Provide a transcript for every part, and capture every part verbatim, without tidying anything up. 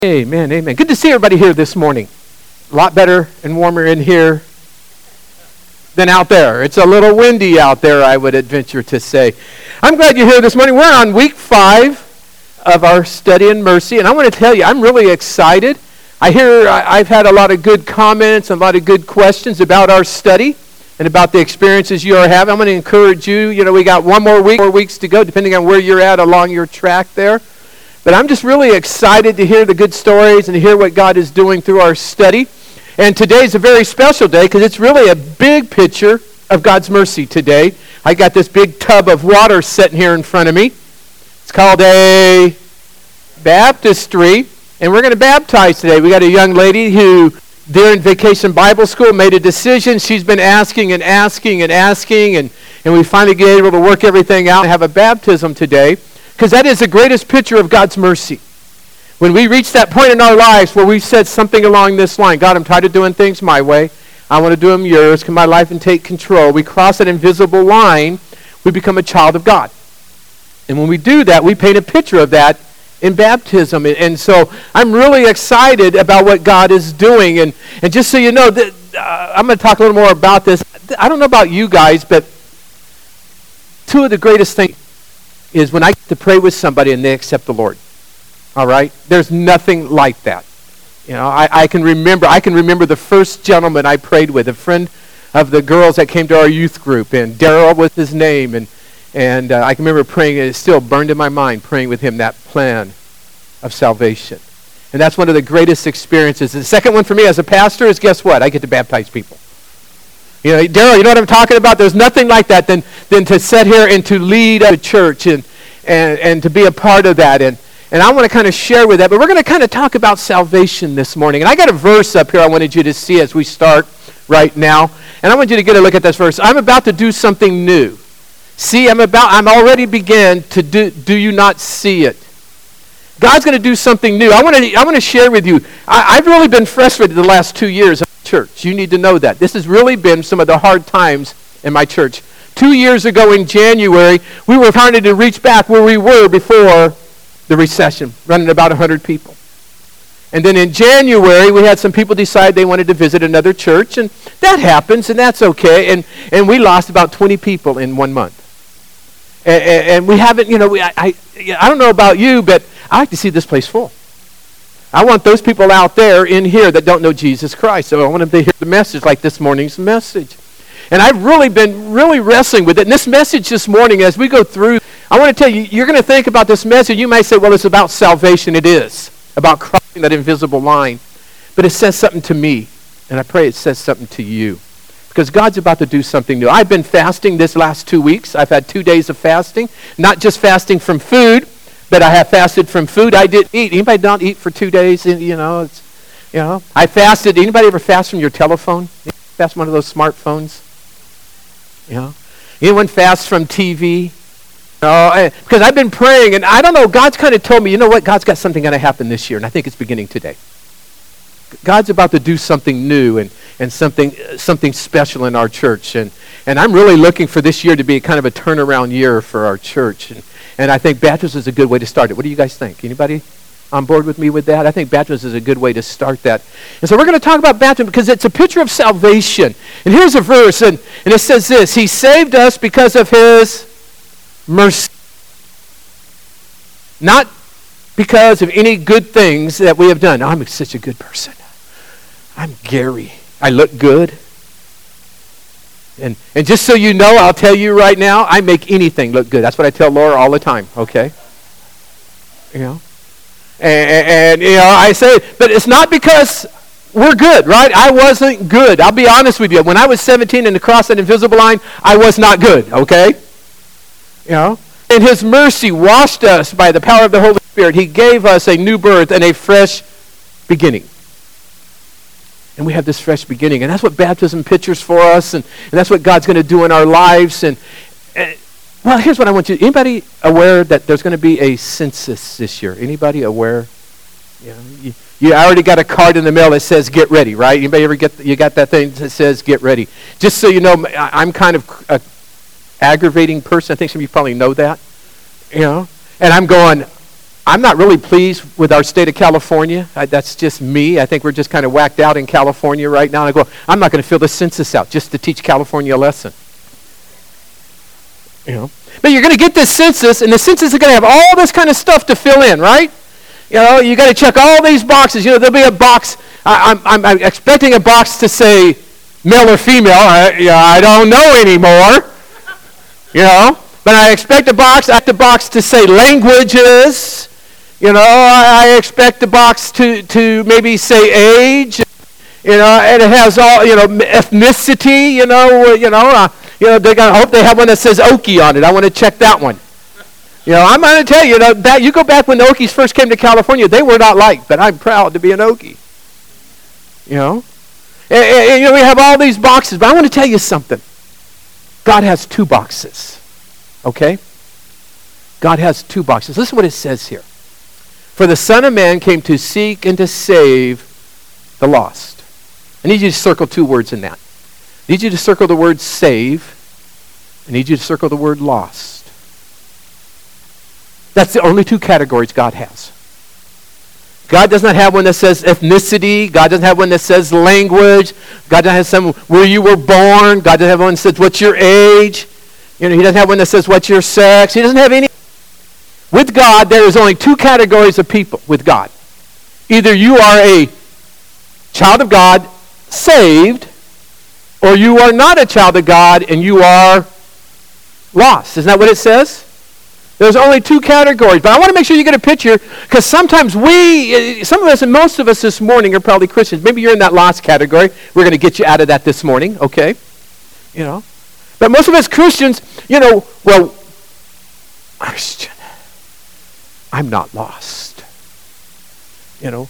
Amen, amen. Good to see everybody here this morning. A lot better and warmer in here than out there. It's a little windy out there, I would adventure to say. I'm glad you're here this morning. We're on week five of our study in mercy, and I want to tell you, I'm really excited. I hear I've had a lot of good comments and a lot of good questions about our study and about the experiences you are having. I'm going to encourage you. You know, we got one more week, more weeks to go, depending on where you're at along your track there. But I'm just really excited to hear the good stories and to hear what God is doing through our study. And today's a very special day because it's really a big picture of God's mercy today. I got this big tub of water sitting here in front of me. It's called a baptistry, and we're going to baptize today. We got a young lady who, during Vacation Bible School, made a decision. She's been asking and asking and asking, and, and we finally get able to work everything out and have a baptism today. Because that is the greatest picture of God's mercy. When we reach that point in our lives where we've said something along this line, God, I'm tired of doing things my way. I want to do them yours. Come my life and take control. We cross that invisible line. We become a child of God. And when we do that, we paint a picture of that in baptism. And, and so I'm really excited about what God is doing. And, and just so you know, that, uh, I'm going to talk a little more about this. I don't know about you guys, but two of the greatest things is when I get to pray with somebody and they accept the Lord. All right? There's nothing like that. You know, I, I can remember I can remember the first gentleman I prayed with, a friend of the girls that came to our youth group, and Daryl was his name, and and uh, I can remember praying, and it's still burned in my mind, praying with him that plan of salvation. And that's one of the greatest experiences. The second one for me as a pastor is, guess what? I get to baptize people. You know, Daryl, you know what I'm talking about? There's nothing like that than, than to sit here and to lead a church and, and, and to be a part of that. And, and I want to kind of share with that. But we're going to kind of talk about salvation this morning. And I got a verse up here I wanted you to see as we start right now. And I want you to get a look at this verse. I'm about to do something new. See, I'm about, I'm already began to do, do you not see it? God's going to do something new. I want to, I want to share with you. I, I've really been frustrated the last two years. Church. You need to know that. This has really been some of the hard times in my church. Two years ago in January, we were trying to reach back where we were before the recession, running about one hundred people. And then in January, we had some people decide they wanted to visit another church, and that happens, and that's okay. And and we lost about twenty people in one month. And, and, and we haven't, you know, we, I, I I don't know about you, but I like to see this place full. I want those people out there in here that don't know Jesus Christ. So I want them to hear the message like this morning's message. And I've really been really wrestling with it. And this message this morning, as we go through, I want to tell you, you're going to think about this message. You may say, well, it's about salvation. It is. About crossing that invisible line. But it says something to me. And I pray it says something to you. Because God's about to do something new. I've been fasting this last two weeks. I've had two days of fasting. Not just fasting from food, but I have fasted from food I didn't eat. Anybody don't eat for two days? You know, it's, you know. I fasted. Anybody ever fast from your telephone? Fast one of those smartphones? You know. Anyone fast from T V? No, I, because I've been praying, and I don't know. God's kind of told me, you know what? God's got something going to happen this year, and I think it's beginning today. God's about to do something new and and something something special in our church, and and I'm really looking for this year to be kind of a turnaround year for our church. And, And I think baptism is a good way to start it. What do you guys think? Anybody on board with me with that? I think baptism is a good way to start that. And so we're going to talk about baptism because it's a picture of salvation. And here's a verse, and, and it says this: He saved us because of His mercy. Not because of any good things that we have done. I'm such a good person. I'm Gary. I look good. And and just so you know, I'll tell you right now, I make anything look good. That's what I tell Laura all the time, okay? You know? And, and you know, I say, but it's not because we're good, right? I wasn't good. I'll be honest with you. When I was seventeen and across that invisible line, I was not good, okay? You know? And His mercy washed us by the power of the Holy Spirit. He gave us a new birth and a fresh beginning. And we have this fresh beginning. And that's what baptism pictures for us. And, and that's what God's going to do in our lives. And, and well, here's what I want you. Anybody aware that there's going to be a census this year? Anybody aware? You know, you, you already got a card in the mail that says get ready, right? Anybody ever get, you got that thing that says get ready? Just so you know, I'm kind of a aggravating person. I think some of you probably know that. You know? And I'm going, I'm not really pleased with our state of California. I, that's just me. I think we're just kind of whacked out in California right now. And I go, I'm not going to fill the census out just to teach California a lesson. You know, but you're going to get this census, and the census is going to have all this kind of stuff to fill in, right? You know, you got to check all these boxes. You know, there'll be a box. I, I'm, I'm, I'm expecting a box to say male or female. I, you know, I don't know anymore. You know, but I expect a box. I expect a box to say languages. You know, I, I expect the box to, to maybe say age. You know, and it has all, you know, ethnicity. You know, you know, uh, you know. They're gonna hope they have one that says Okie on it. I want to check that one. You know, I'm going to tell you, you know, that you go back when the Okies first came to California, they were not liked, but I'm proud to be an Okie. You know, and, and, you know, we have all these boxes, but I want to tell you something. God has two boxes. Okay? God has two boxes. Listen to what it says here. For the Son of Man came to seek and to save the lost. I need you to circle two words in that. I need you to circle the word save. I need you to circle the word lost. That's the only two categories God has. God does not have one that says ethnicity. God doesn't have one that says language. God doesn't have some where you were born. God doesn't have one that says what's your age. You know, he doesn't have one that says what's your sex. He doesn't have any. With God, there is only two categories of people with God. Either you are a child of God, saved, or you are not a child of God and you are lost. Isn't that what it says? There's only two categories. But I want to make sure you get a picture, because sometimes we, some of us and most of us this morning are probably Christians. Maybe you're in that lost category. We're going to get you out of that this morning, okay? You know. But most of us Christians, you know, well, Christian, I'm not lost. You know.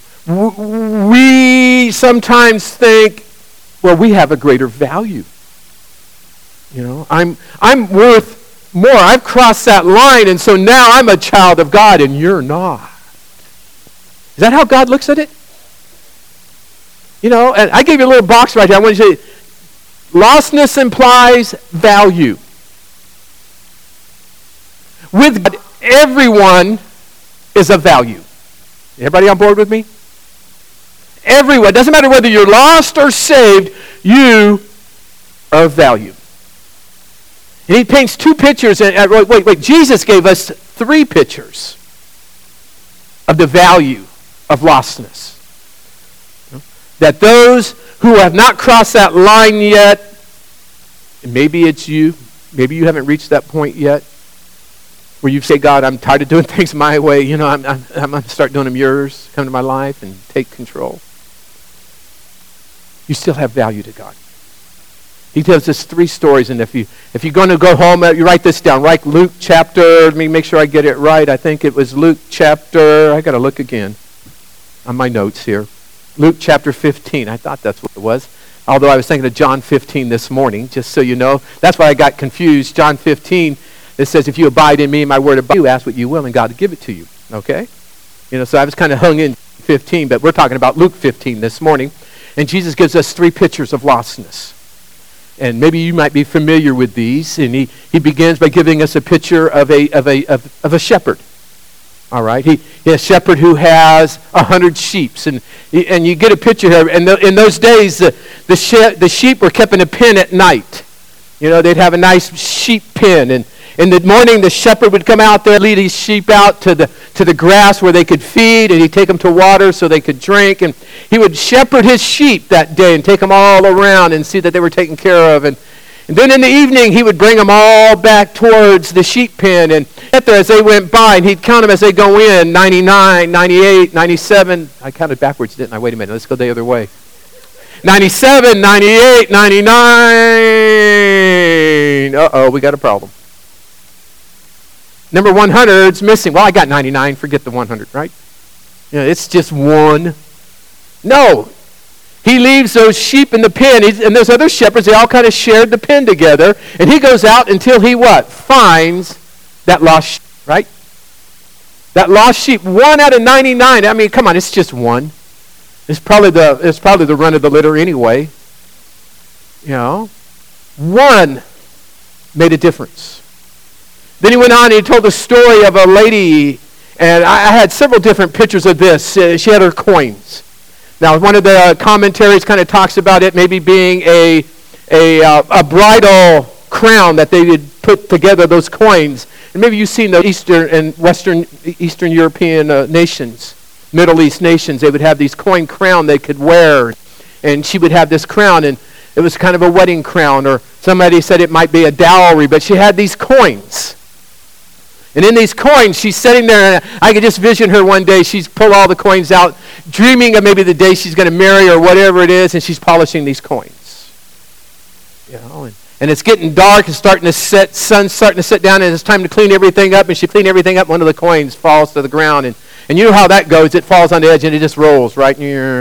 We sometimes think, well, we have a greater value. You know, I'm I'm worth more. I've crossed that line, and so now I'm a child of God, and you're not. Is that how God looks at it? You know, and I gave you a little box right here. I want you to say, lostness implies value. With God, everyone is of value. Everybody on board with me? Everyone. Doesn't matter whether you're lost or saved, you are of value. And he paints two pictures. And, uh, wait, wait, wait. Jesus gave us three pictures of the value of lostness. That those who have not crossed that line yet, and maybe it's you, maybe you haven't reached that point yet, where you say, God, I'm tired of doing things my way. You know, I'm, I'm, I'm going to start doing them yours. Come to my life and take control. You still have value to God. He tells us three stories, and if you if you're going to go home, you write this down. Write Luke chapter. Let me make sure I get it right. I think it was Luke chapter. I got to look again on my notes here. Luke chapter fifteen. I thought that's what it was. Although I was thinking of John fifteen this morning, just so you know. That's why I got confused. John fifteen. It says, "If you abide in me, and my word abide in you, ask what you will, and God will give it to you." Okay, you know. So I was kind of hung in fifteen, but we're talking about Luke fifteen this morning, and Jesus gives us three pictures of lostness. And maybe you might be familiar with these. And he, he begins by giving us a picture of a of a of, of a shepherd. All right, he, he a shepherd who has a hundred sheep, and he, and you get a picture here. And the, in those days, the the, she, the sheep were kept in a pen at night. You know, they'd have a nice sheep pen, and in the morning, the shepherd would come out there, lead his sheep out to the to the grass where they could feed, and he'd take them to water so they could drink. And he would shepherd his sheep that day and take them all around and see that they were taken care of. And, and then in the evening, he would bring them all back towards the sheep pen. And get there as they went by, and he'd count them as they go in, ninety-nine, ninety-eight, ninety-seven. I counted backwards, didn't I? Wait a minute. Let's go the other way. ninety-seven, ninety-eight, ninety-nine. Uh-oh, we got a problem. Number one hundred's missing. Well, I got ninety-nine. Forget the one hundred, right? You know, it's just one. No. He leaves those sheep in the pen. He's, and those other shepherds, they all kind of shared the pen together. And he goes out until he what? Finds that lost sheep, right? That lost sheep. One out of ninety-nine. I mean, come on, it's just one. It's probably the, it's probably the run of the litter anyway. You know? One made a difference. Then he went on and he told the story of a lady, And I, I had several different pictures of this. Uh, she had her coins. Now, one of the commentaries kind of talks about it maybe being a, a, uh, a bridal crown that they would put together, those coins. And maybe you've seen the Eastern and Western, Eastern European uh, nations, Middle East nations. They would have these coin crown they could wear. And she would have this crown, and it was kind of a wedding crown, or somebody said it might be a dowry, but she had these coins. And in these coins, she's sitting there, and I could just vision her one day. She's pulled all the coins out, dreaming of maybe the day she's going to marry or whatever it is, and she's polishing these coins. You know, and, and it's getting dark, and starting to set, sun's starting to set down, and it's time to clean everything up, and she cleaned everything up, one of the coins falls to the ground, and, and you know how that goes. It falls on the edge, and it just rolls, right?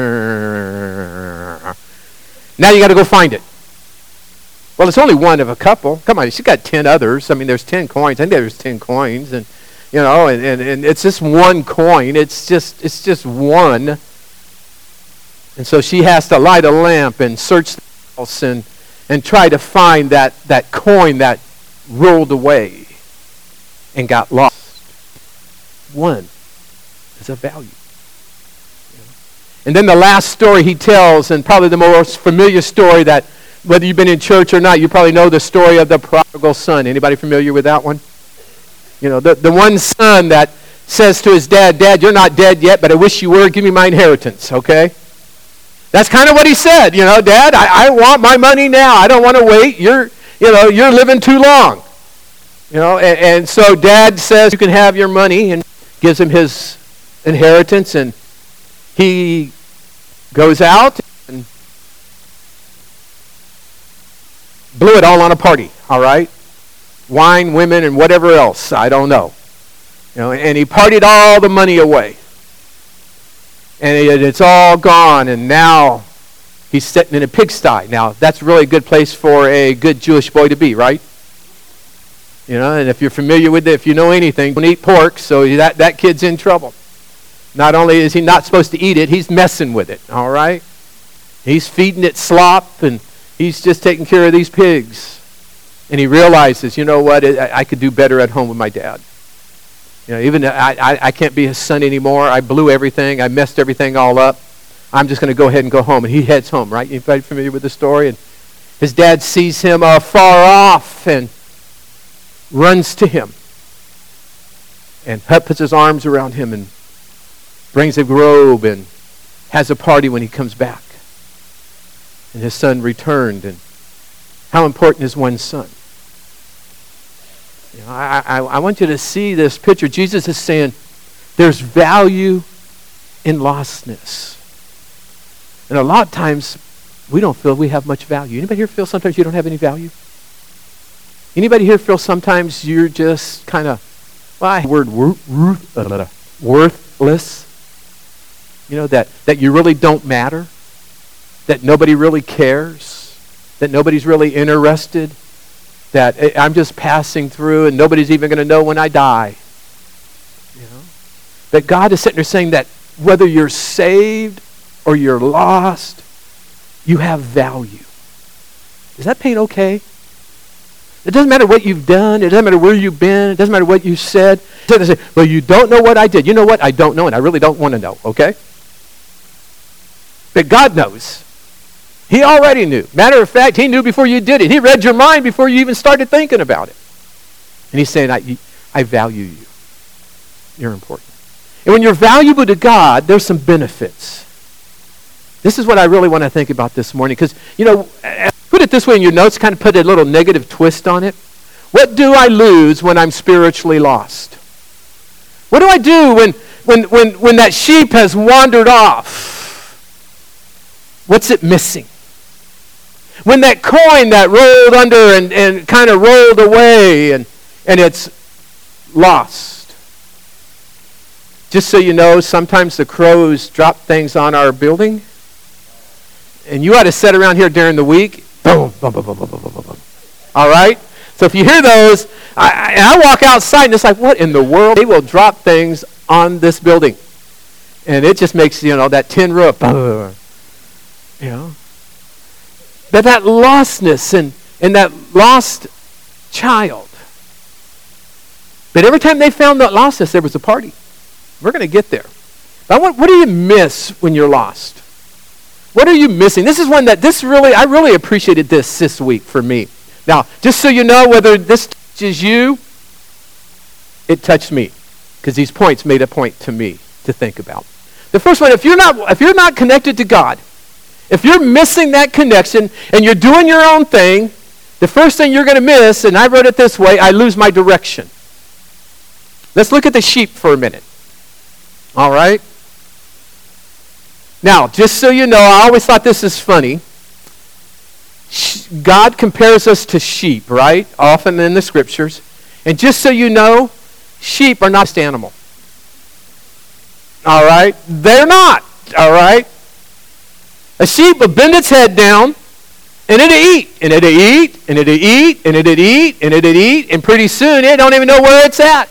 Now you got to go find it. Well, it's only one of a couple. Come on, she's got ten others. I mean, there's ten coins. I think there's ten coins, and you know, and, and, and it's just one coin. It's just it's just one. And so she has to light a lamp and search the house and and try to find that, that coin that rolled away and got lost. One is of value. And then the last story he tells, and probably the most familiar story that whether you've been in church or not, you probably know the story of the prodigal son. Anybody familiar with that one? You know, the, the one son that says to his dad, Dad, you're not dead yet, but I wish you were. Give me my inheritance, okay? That's kind of what he said. You know, Dad, I, I want my money now. I don't want to wait. You're, you know, you're living too long. You know, and, and so Dad says you can have your money and gives him his inheritance, and he goes out and blew it all on a party, all right? Wine, women, and whatever else, I don't know. You know, and he partied all the money away. And it, it's all gone, and now he's sitting in a pigsty. Now, that's really a good place for a good Jewish boy to be, right? You know, and if you're familiar with it, if you know anything, don't eat pork, so that, that kid's in trouble. Not only is he not supposed to eat it, he's messing with it, all right? He's feeding it slop, and he's just taking care of these pigs. And he realizes, you know what, I, I could do better at home with my dad. You know, even I, I, I can't be his son anymore. I blew everything. I messed everything all up. I'm just going to go ahead and go home. And he heads home, right? Anybody familiar with the story? And his dad sees him uh, far off and runs to him. And puts his arms around him and brings a robe and has a party when he comes back. And his son returned. And how important is one son? You know, I, I, I want you to see this picture. Jesus is saying there's value in lostness. And a lot of times we don't feel we have much value. Anybody here feel sometimes you don't have any value? Anybody here feel sometimes you're just kind of, well, I word wor- wor- uh, worthless? You know, that, that you really don't matter? That nobody really cares? That nobody's really interested? That I'm just passing through and nobody's even going to know when I die. You know? That God is sitting there saying that whether you're saved or you're lost, you have value. Is that pain okay? It doesn't matter what you've done. It doesn't matter where you've been. It doesn't matter what you said. It doesn't say, well, you don't know what I did. You know what? I don't know, and I really don't want to know, okay? But God knows. He already knew. Matter of fact, he knew before you did it. He read your mind before you even started thinking about it. And he's saying, I, I value you. You're important. And when you're valuable to God, there's some benefits. This is what I really want to think about this morning. Because, you know, put it this way in your notes, kind of put a little negative twist on it. What do I lose when I'm spiritually lost? What do I do when, when, when, when that sheep has wandered off? What's it missing? When that coin that rolled under and, and kind of rolled away and, and it's lost. Just so you know, sometimes the crows drop things on our building. And you ought to sit around here during the week. Boom, boom, boom, boom, boom, boom, boom, boom. All right? So if you hear those, I, I, I walk outside and it's like, what in the world? They will drop things on this building. And it just makes, you know, that tin roof. You know? But that lostness and, and that lost child. But every time they found that lostness, there was a party. We're going to get there. But what, what do you miss when you're lost? What are you missing? This is one that, this really, I really appreciated this this week for me. Now, just so you know whether this touches you, it touched me. Because these points made a point to me to think about. The first one, if you're not, if you're not connected to God, if you're missing that connection and you're doing your own thing, the first thing you're going to miss, and I wrote it this way, I lose my direction. Let's look at the sheep for a minute. All right? Now, just so you know, I always thought this is funny. God compares us to sheep, right? Often in the scriptures. And just so you know, sheep are not just animal. All right? They're not. All right? A sheep will bend its head down, and it'll eat, and it'll eat, and it'll eat, and it'll eat, and it'll eat, and pretty soon it don't even know where it's at.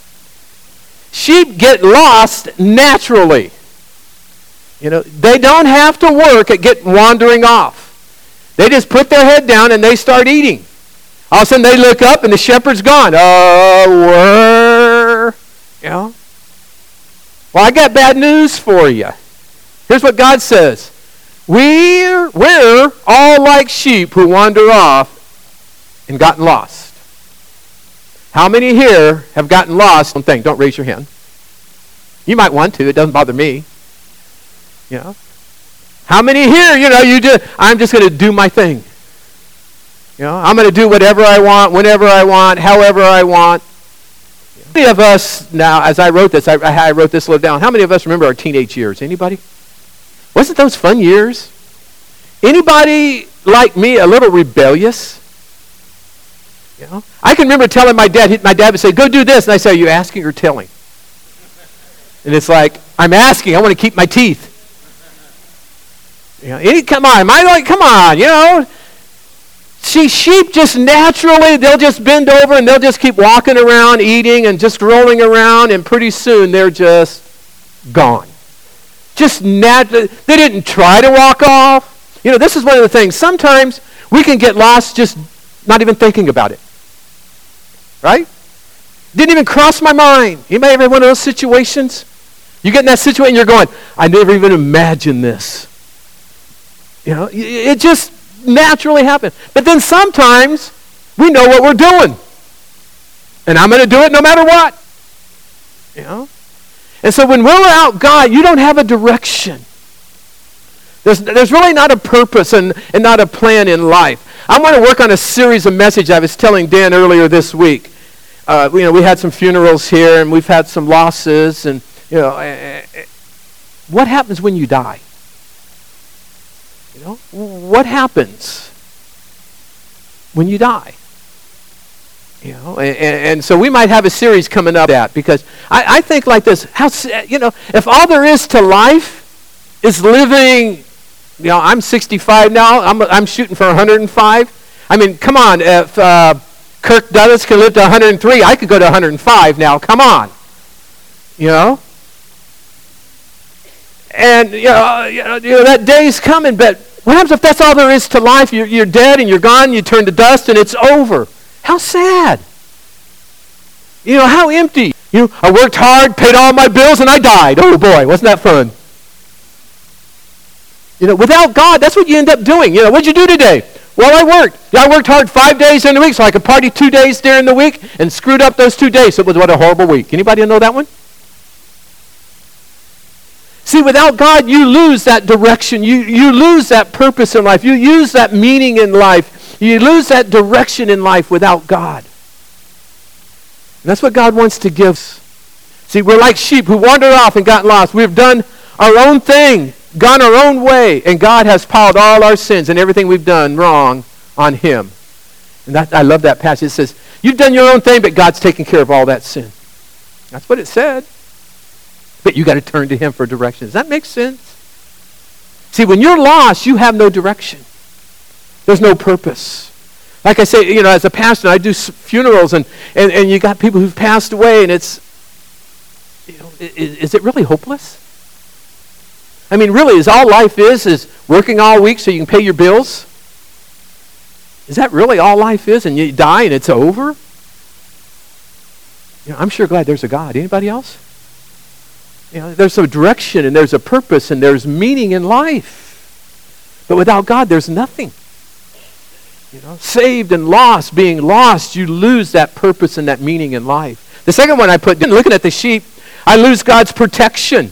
Sheep get lost naturally. You know, they don't have to work at get wandering off. They just put their head down and they start eating. All of a sudden they look up and the shepherd's gone. Oh, where? You know? Well, I got bad news for you. Here's what God says. We're, we're all like sheep who wander off and gotten lost. How many here have gotten lost? Don't think. Don't raise your hand. You might want to. It doesn't bother me. You know? How many here, you know, you just, I'm just going to do my thing. You know, I'm going to do whatever I want, whenever I want, however I want. How many of us, now, as I wrote this, I, I wrote this little down. How many of us remember our teenage years? Anybody? Wasn't those fun years? Anybody like me a little rebellious? You know, I can remember telling my dad, my dad would say, go do this. And I say, are you asking or telling? And it's like, I'm asking. I want to keep my teeth. You know, any, come on, am I like, come on, you know. See, sheep just naturally, they'll just bend over and they'll just keep walking around, eating and just rolling around, and pretty soon they're just gone. Just naturally, they didn't try to walk off. You know, this is one of the things. Sometimes we can get lost just not even thinking about it. Right? Didn't even cross my mind. Anybody ever have one of those situations? You get in that situation and you're going, I never even imagined this. You know, it just naturally happens. But then sometimes we know what we're doing. And I'm going to do it no matter what. You know? And so when we're without God, you don't have a direction. There's, there's really not a purpose and, and not a plan in life. I want to work on a series of messages. I was telling Dan earlier this week. Uh, you know, we had some funerals here and we've had some losses. And, you know, uh, what happens when you die? You know, what happens when you die? You know, and, and so we might have a series coming up that because I, I think like this. How you know, if all there is to life is living, you know, I'm sixty-five now. I'm I'm shooting for one hundred five. I mean, come on. If uh, Kirk Douglas can live to one hundred three, I could go to one hundred five now. Come on. You know. And, you know, you know, you know, that day's coming, but what happens if that's all there is to life? You're, you're dead and you're gone, you turn to dust and it's over. How sad. You know, how empty. You know, I worked hard, paid all my bills, and I died. Oh boy, wasn't that fun? You know, without God, that's what you end up doing. You know, what'd you do today? Well, I worked. Yeah, I worked hard five days in the week, so I could party two days during the week and screwed up those two days. So it was what a horrible week. Anybody know that one? See, without God, you lose that direction. You, you lose that purpose in life. You lose that meaning in life. You lose that direction in life without God. And that's what God wants to give. See, we're like sheep who wandered off and got lost. We've done our own thing, gone our own way, and God has piled all our sins and everything we've done wrong on him. And that, I love that passage. It says, you've done your own thing, but God's taken care of all that sin. That's what it said. But you got to turn to him for direction. Does that make sense? See, when you're lost, you have no direction. There's no purpose. Like I say, you know, as a pastor, I do funerals, and, and, and you got people who've passed away, and it's, you know, is, is it really hopeless? I mean, really, is all life is, is working all week so you can pay your bills? Is that really all life is, and you die and it's over? You know, I'm sure glad there's a God. Anybody else? You know, there's a direction and there's a purpose and there's meaning in life. But without God, there's nothing. You know, saved and lost, being lost, you lose that purpose and that meaning in life. The second one I put, looking at the sheep, I lose God's protection.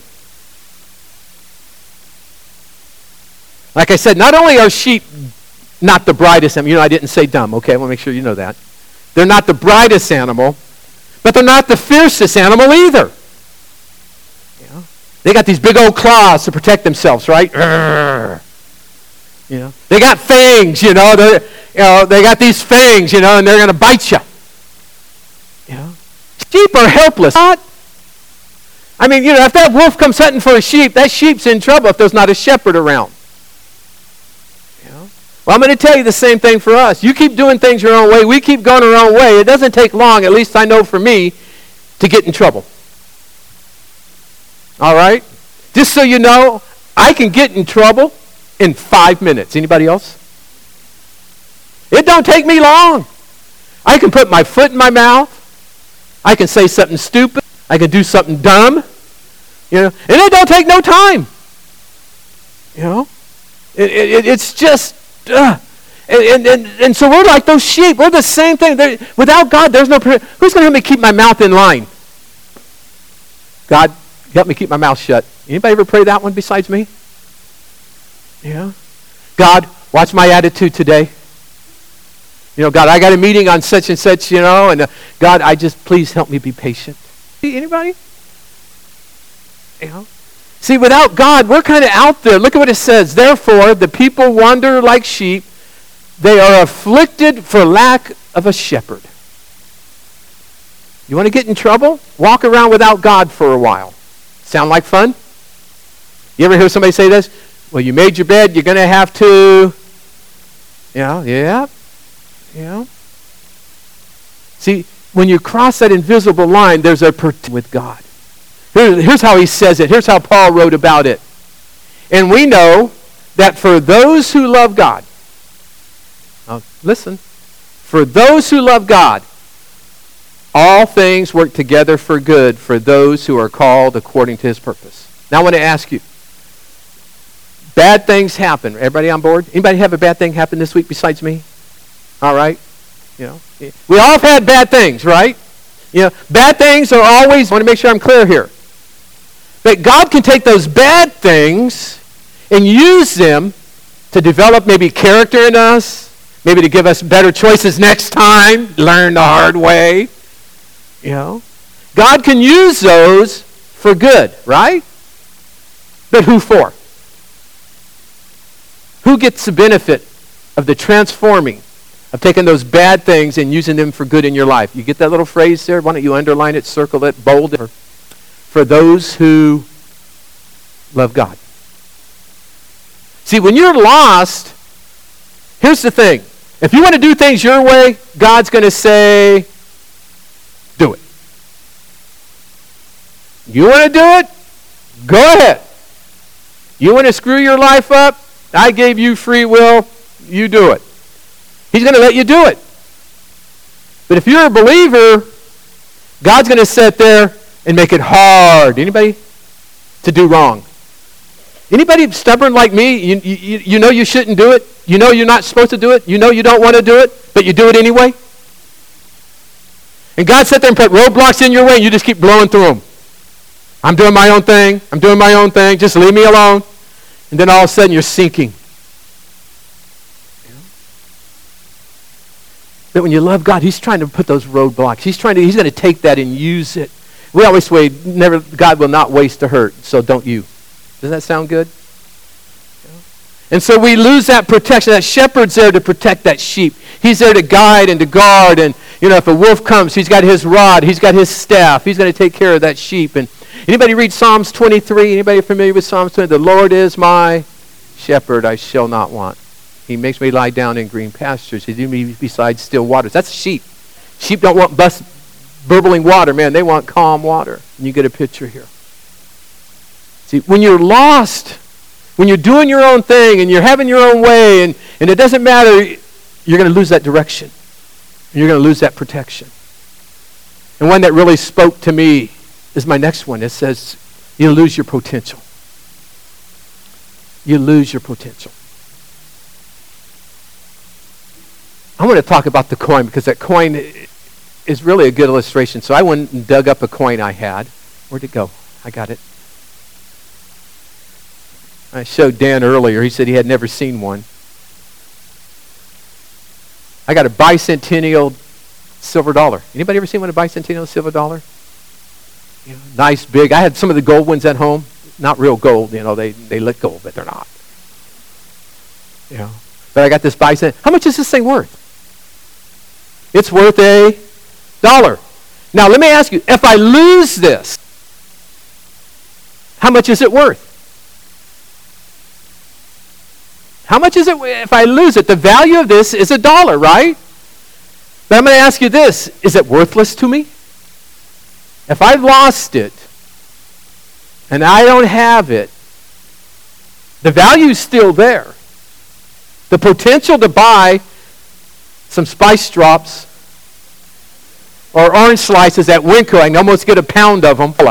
Like I said, not only are sheep not the brightest animal, you know, I didn't say dumb, okay? I want to make sure you know that. They're not the brightest animal, but they're not the fiercest animal either. You know, they got these big old claws to protect themselves, right? Urgh. You know, they got fangs, you know, they you know, they got these fangs, you know, and they're going to bite you. You know, sheep are helpless. Not. I mean, you know, if that wolf comes hunting for a sheep, that sheep's in trouble if there's not a shepherd around. You know? Well, I'm going to tell you the same thing for us. You keep doing things your own way. We keep going our own way. It doesn't take long, at least I know for me, to get in trouble. All right? Just so you know, I can get in trouble in five minutes. Anybody else? It don't take me long. I can put my foot in my mouth. I can say something stupid. I can do something dumb. You know, and it don't take no time. You know, it, it, it's just, uh, and, and, and, and so we're like those sheep. We're the same thing. They're, without God, there's no, who's going to help me keep my mouth in line? God, help me keep my mouth shut. Anybody ever pray that one besides me? Yeah. God, watch my attitude today. You know, God, I got a meeting on such and such, you know, and uh, God, I just, please help me be patient. See, anybody? You know? See, without God, we're kind of out there. Look at what it says. Therefore, the people wander like sheep. They are afflicted for lack of a shepherd. You want to get in trouble? Walk around without God for a while. Sound like fun? You ever hear somebody say this? Well, you made your bed, you're going to have to, you know, yeah, you know. See, when you cross that invisible line, there's a protection with God. Here, here's how he says it. Here's how Paul wrote about it. And we know that for those who love God, now listen, for those who love God, all things work together for good for those who are called according to his purpose. Now I want to ask you, bad things happen. Everybody on board? Anybody have a bad thing happen this week besides me? All right. You know, we all have had bad things, right? You know, bad things are always, I want to make sure I'm clear here. But God can take those bad things and use them to develop maybe character in us, maybe to give us better choices next time, learn the hard way. You know, God can use those for good, right? But who for? Who gets the benefit of the transforming, of taking those bad things and using them for good in your life? You get that little phrase there? Why don't you underline it, circle it, bold it? For those who love God. See, when you're lost, here's the thing. If you want to do things your way, God's going to say, do it. You want to do it? Go ahead. You want to screw your life up? I gave you free will. You do it. He's going to let you do it. But if you're a believer, God's going to sit there and make it hard. Anybody? To do wrong. Anybody stubborn like me? You, you, you know you shouldn't do it. You know you're not supposed to do it. You know you don't want to do it, but you do it anyway. And God sat there and put roadblocks in your way, and you just keep blowing through them. I'm doing my own thing. I'm doing my own thing. Just leave me alone. And then all of a sudden you're sinking. But when you love God, he's trying to put those roadblocks. He's trying to, he's going to take that and use it. We always say, never, God will not waste a hurt, so don't you. Does that sound good? And so we lose that protection. That shepherd's there to protect that sheep. He's there to guide and to guard. And, you know, if a wolf comes, he's got his rod. He's got his staff. He's going to take care of that sheep. And anybody read Psalms twenty-three? Anybody familiar with Psalms twenty? The Lord is my shepherd, I shall not want. He makes me lie down in green pastures. He leads me beside still waters. That's sheep. Sheep don't want bus, burbling water, man. They want calm water. And you get a picture here. See, when you're lost, when you're doing your own thing and you're having your own way and, and it doesn't matter, you're going to lose that direction. And you're going to lose that protection. And one that really spoke to me is my next one. It says, you lose your potential. You lose your potential. I want to talk about the coin because that coin is really a good illustration. So I went and dug up a coin I had. Where'd it go? I got it. I showed Dan earlier. He said he had never seen one. I got a bicentennial silver dollar. Anybody ever seen one, a bicentennial silver dollar? You know, nice, big. I had some of the gold ones at home. Not real gold, you know. They they look gold, but they're not. You know. But I got this bicent. How much is this thing worth? It's worth a dollar. Now, let me ask you, if I lose this, how much is it worth? How much is it if I lose it? The value of this is a dollar, right? But I'm going to ask you this, is it worthless to me? If I've lost it and I don't have it, the value's still there. The potential to buy some spice drops or orange slices at Winco, I can almost get a pound of them.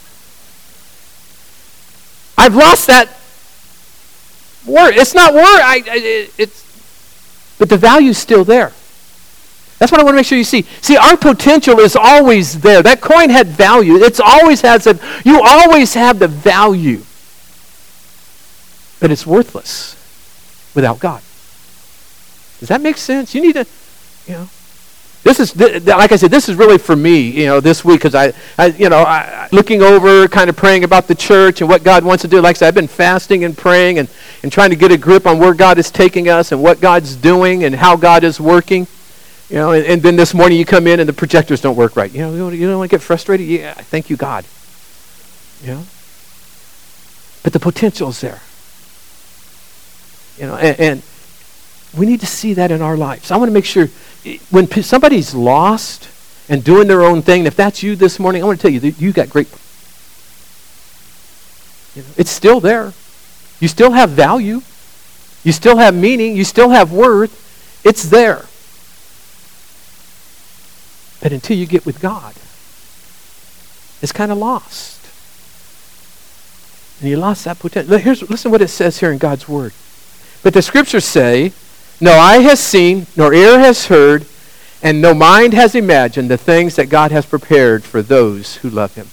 I've lost that word. It's not word. I, I, it's, but the value's still there. That's what I want to make sure you see. See, our potential is always there. That coin had value. It's always has a, you always have the value. But it's worthless without God. Does that make sense? You need to, you know, this is, like I said, this is really for me, you know, this week, because I, I, you know, I, looking over, kind of praying about the church and what God wants to do. Like I said, I've been fasting and praying and, and trying to get a grip on where God is taking us and what God's doing and how God is working. You know, and, and then this morning you come in and the projectors don't work right. You know, you don't, you don't want to get frustrated? Yeah, thank you, God. You know? But the potential's there. You know, and, and we need to see that in our lives. I want to make sure when p- somebody's lost and doing their own thing, if that's you this morning, I want to tell you that you got great. You know, it's still there. You still have value. You still have meaning. You still have worth. It's there. But until you get with God, it's kind of lost. And you lost that potential. Here's, listen what it says here in God's Word. But the Scriptures say, no eye has seen, nor ear has heard, and no mind has imagined the things that God has prepared for those who love Him.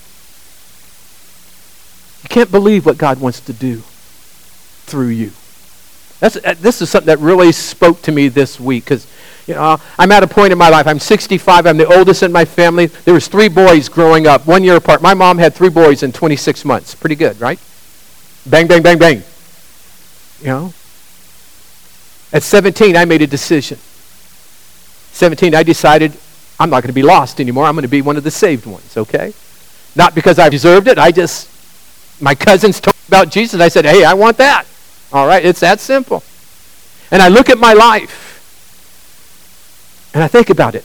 You can't believe what God wants to do through you. That's, uh, this is something that really spoke to me this week, because you know, I'm at a point in my life. I'm sixty-five. I'm the oldest in my family. There was three boys growing up, one year apart. My mom had three boys in twenty-six months. Pretty good, right? Bang, bang, bang, bang. You know? At seventeen, I made a decision. seventeen, I decided I'm not going to be lost anymore. I'm going to be one of the saved ones, okay? Not because I deserved it. I just, my cousins told me about Jesus. I said, hey, I want that. All right, it's that simple. And I look at my life. And I think about it.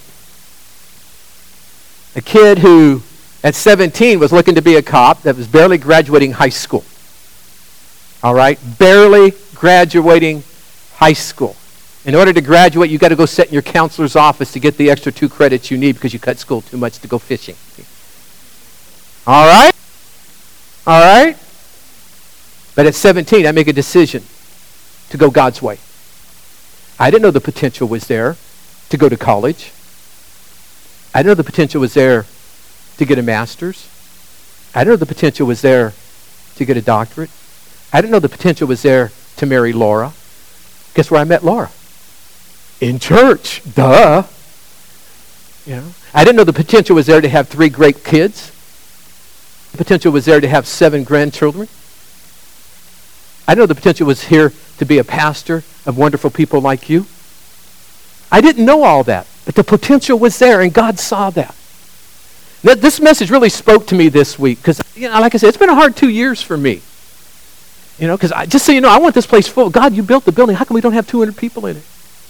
A kid who, at seventeen, was looking to be a cop that was barely graduating high school. All right? Barely graduating high school. In order to graduate, you got to go sit in your counselor's office to get the extra two credits you need because you cut school too much to go fishing. All right? All right? But at seventeen, I make a decision to go God's way. I didn't know the potential was there to go to college. I didn't know the potential was there to get a master's. I didn't know the potential was there to get a doctorate. I didn't know the potential was there to marry Laura. Guess where I met Laura? In church. Duh. You know, I didn't know the potential was there to have three great kids. The potential was there to have seven grandchildren. I didn't know the potential was here to be a pastor of wonderful people like you. I didn't know all that, but the potential was there, and God saw that. Now, this message really spoke to me this week because, you know, like I said, it's been a hard two years for me. You know, because just so you know, I want this place full. God, you built the building. How come we don't have two hundred people in it?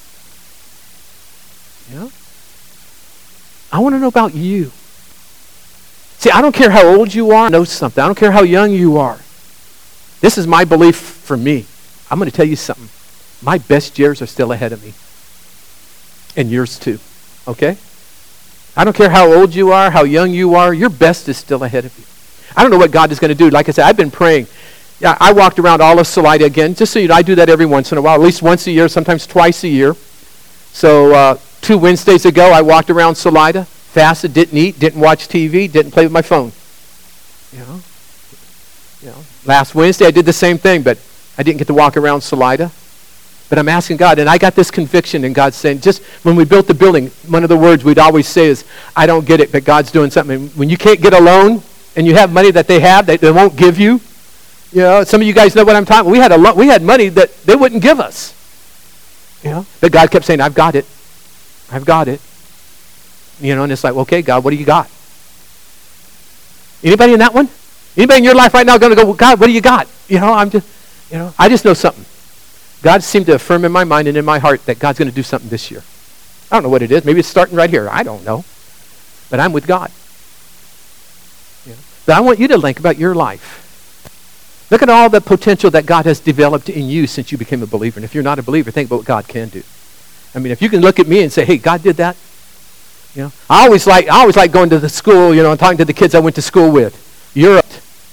You know? I want to know about you. See, I don't care how old you are. Know something. I don't care how young you are. This is my belief for me. I'm going to tell you something. My best years are still ahead of me. And yours too. Okay? I don't care how old you are, how young you are. Your best is still ahead of you. I don't know what God is going to do. Like I said, I've been praying. Yeah, I walked around all of Salida again, just so you know, I do that every once in a while, at least once a year, sometimes twice a year. So uh, two Wednesdays ago, I walked around Salida, fasted, didn't eat, didn't watch T V, didn't play with my phone. You know, you know. Last Wednesday, I did the same thing, but I didn't get to walk around Salida. But I'm asking God, and I got this conviction, and God's saying, just when we built the building, one of the words we'd always say is, I don't get it, but God's doing something. When you can't get a loan, and you have money that they have, that they won't give you, you know, some of you guys know what I'm talking about. We had a lo- we had money that they wouldn't give us. You know, but God kept saying, I've got it. I've got it. You know, and it's like, okay, God, what do you got? Anybody in that one? Anybody in your life right now going to go, well, God, what do you got? You know, I'm just, you know, I just know something. God seemed to affirm in my mind and in my heart that God's going to do something this year. I don't know what it is. Maybe it's starting right here. I don't know. But I'm with God. You know? But I want you to think about your life. Look at all the potential that God has developed in you since you became a believer. And if you're not a believer, think about what God can do. I mean, if you can look at me and say, hey, God did that. You know, I always like I always like going to the school, you know, and talking to the kids I went to school with. Europe.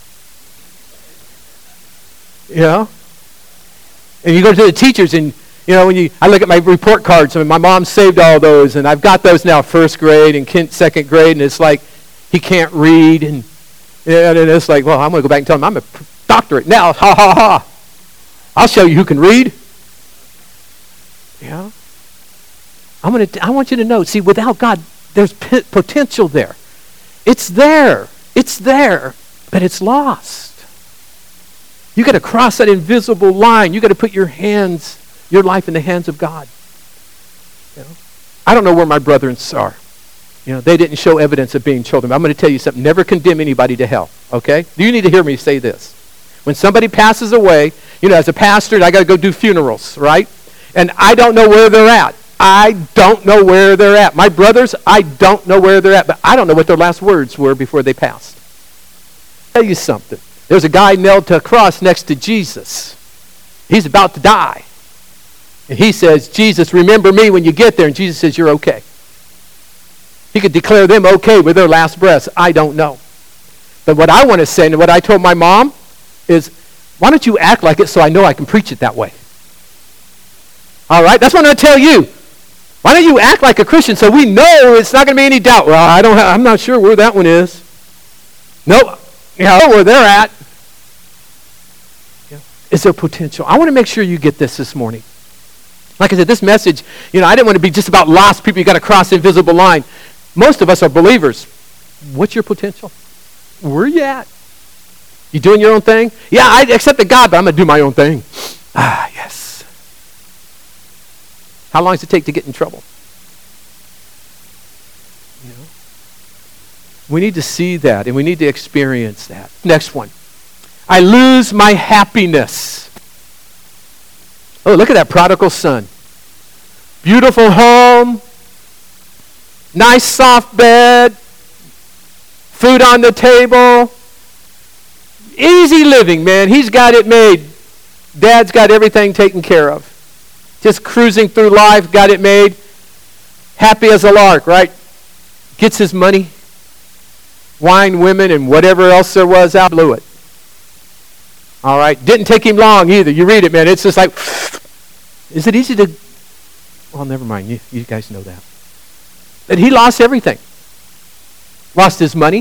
You know? And you go to the teachers and, you know, when you, I look at my report cards, I mean, my mom saved all those, and I've got those now, first grade and second grade, and it's like, he can't read, and, and it's like, well, I'm going to go back and tell him I'm a doctorate now, ha, ha, ha. I'll show you who can read. You know? I'm going to, I want you to know, see, without God, there's p- potential there. It's there. It's there, but it's lost. You got to cross that invisible line. You got to put your hands, your life in the hands of God. You know? I don't know where my brethren are. You know, they didn't show evidence of being children. But I'm going to tell you something. Never condemn anybody to hell. Okay? You need to hear me say this. When somebody passes away, you know, as a pastor, I got to go do funerals, right? And I don't know where they're at. I don't know where they're at. My brothers, I don't know where they're at, but I don't know what their last words were before they passed. I'll tell you something. There's a guy nailed to a cross next to Jesus. He's about to die. And he says, Jesus, remember me when you get there. And Jesus says, you're okay. He could declare them okay with their last breaths. I don't know. But what I want to say, and what I told my mom, is, why don't you act like it so I know I can preach it that way? All right? That's what I'm going to tell you. Why don't you act like a Christian so we know it's not going to be any doubt? Well, I don't have, I'm not sure where that one is. Nope. You know where they're at. Yeah. Is there potential? I want to make sure you get this this morning. Like I said, this message, you know, I didn't want to be just about lost people. You got to cross the invisible line. Most of us are believers. What's your potential? Where are you at? You doing your own thing? Yeah, I accepted God, but I'm going to do my own thing. Ah, yes. How long does it take to get in trouble? You know? We need to see that, and we need to experience that. Next one. I lose my happiness. Oh, look at that prodigal son. Beautiful home. Nice soft bed. Food on the table. Easy living, man. He's got it made. Dad's got everything taken care of. Just cruising through life, got it made. Happy as a lark, right? Gets his money. Wine, women, and whatever else there was out, blew it. All right? Didn't take him long either. You read it, man. It's just like, is it easy to... Well, never mind. You, you guys know that. But he lost everything. Lost his money.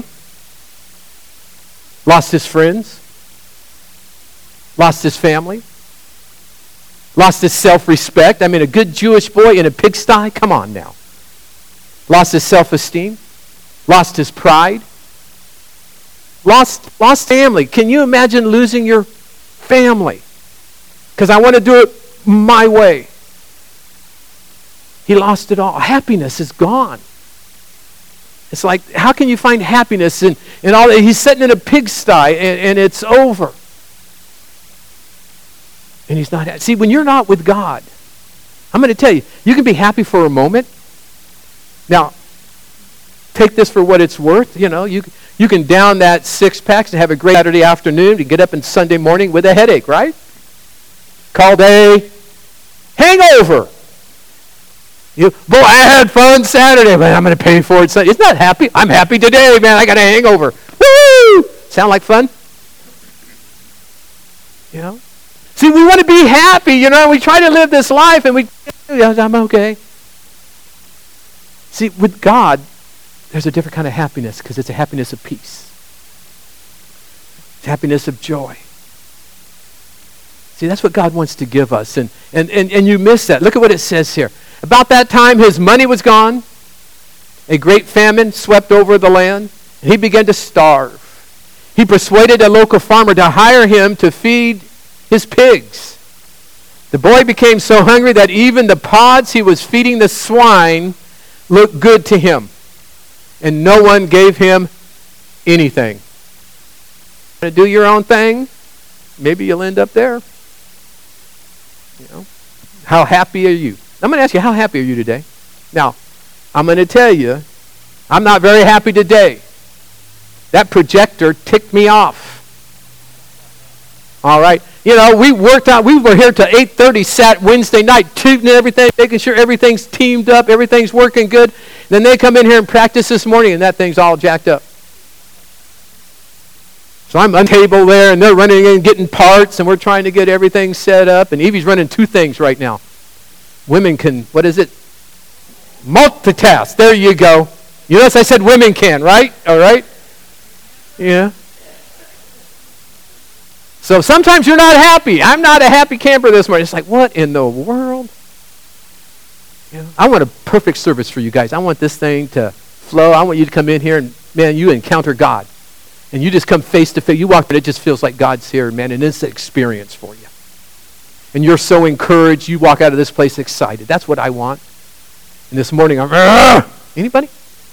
Lost his friends. Lost his family. Lost his self-respect. I mean, a good Jewish boy in a pigsty? Come on now. Lost his self-esteem. Lost his pride. Lost, lost family. Can you imagine losing your family? Because I want to do it my way. He lost it all. Happiness is gone. It's like, how can you find happiness in, in all that? He's sitting in a pigsty and, and it's over. And he's not happy. See, when you're not with God, I'm going to tell you, you can be happy for a moment. Now, take this for what it's worth. You know, you you can down that six packs and have a great Saturday afternoon to get up on Sunday morning with a headache, right? Called a hangover. You, boy, I had fun Saturday, but I'm going to pay for it Sunday. It's not happy. I'm happy today, man. I got a hangover. Woo! Sound like fun? You know? See, we want to be happy, you know. We try to live this life and we, I'm okay. See, with God, there's a different kind of happiness because it's a happiness of peace. It's happiness of joy. See, that's what God wants to give us. And, and, and, and you miss that. Look at what it says here. About that time, his money was gone. A great famine swept over the land. And he began to starve. He persuaded a local farmer to hire him to feed his pigs. The boy became so hungry that even the pods he was feeding the swine looked good to him. And no one gave him anything. Want to do your own thing? Maybe you'll end up there. You know, how happy are you? I'm going to ask you, how happy are you today? Now, I'm going to tell you, I'm not very happy today. That projector ticked me off. All right. You know, we worked out, we were here till eight thirty Sat Wednesday night, tuning everything, making sure everything's teamed up, everything's working good. Then they come in here and practice this morning, and that thing's all jacked up. So I'm on the table there, and they're running in getting parts, and we're trying to get everything set up. And Evie's running two things right now. Women can, what is it? Multitask. There you go. You notice I said women can, right? All right? Yeah. So sometimes you're not happy. I'm not a happy camper this morning. It's like, what in the world? You know, I want a perfect service for you guys. I want this thing to flow. I want you to come in here and, man, you encounter God. And you just come face to face. You walk, but it just feels like God's here, man, and it's an experience for you. And you're so encouraged. You walk out of this place excited. That's what I want. And this morning, I'm, Argh! Anybody?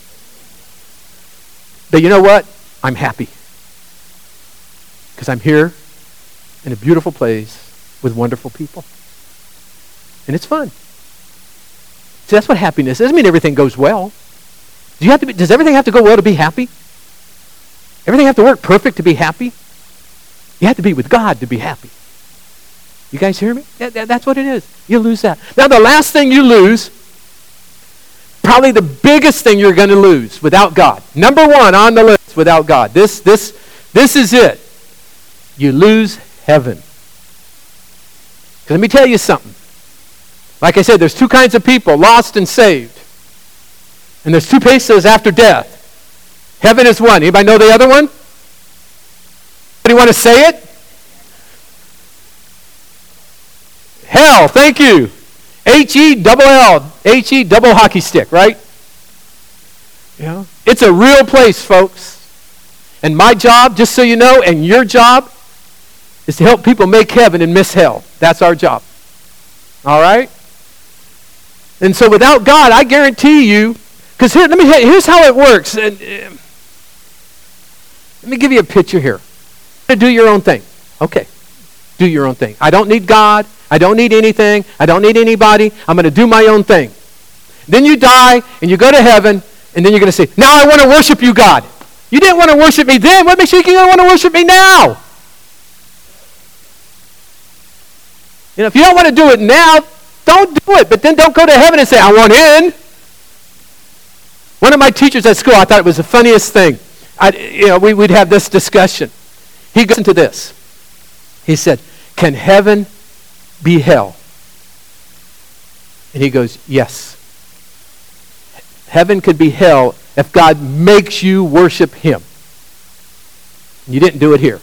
But you know what? I'm happy. Because I'm here in a beautiful place with wonderful people. And it's fun. See, that's what happiness is. It doesn't mean everything goes well. Do you have to be, does everything have to go well to be happy? Everything have to work perfect to be happy? You have to be with God to be happy. You guys hear me? That, that, that's what it is. You lose that. Now, the last thing you lose, probably the biggest thing you're going to lose without God. Number one on the list without God. This, this, this is it. You lose heaven. 'Cause let me tell you something. Like I said, there's two kinds of people, lost and saved. And there's two places after death. Heaven is one. Anybody know the other one? Anybody want to say it? Hell, thank you. H E double L. H E double hockey stick, right? Yeah. It's a real place, folks. And my job, just so you know, and your job, is to help people make heaven and miss hell. That's our job. All right? And so without God, I guarantee you, because here, let me here's how it works. And, uh, let me give you a picture here. Do your own thing. Okay. Do your own thing. I don't need God. I don't need anything. I don't need anybody. I'm going to do my own thing. Then you die, and you go to heaven, and then you're going to say, now I want to worship you, God. You didn't want to worship me then. What makes you think you don't want to worship me now? You know, if you don't want to do it now, don't do it. But then don't go to heaven and say, I want in. One of my teachers at school, I thought it was the funniest thing. I, you know, we, we'd have this discussion. He goes into this. He said, can heaven be hell? And he goes, yes. Heaven could be hell if God makes you worship him. You didn't do it here.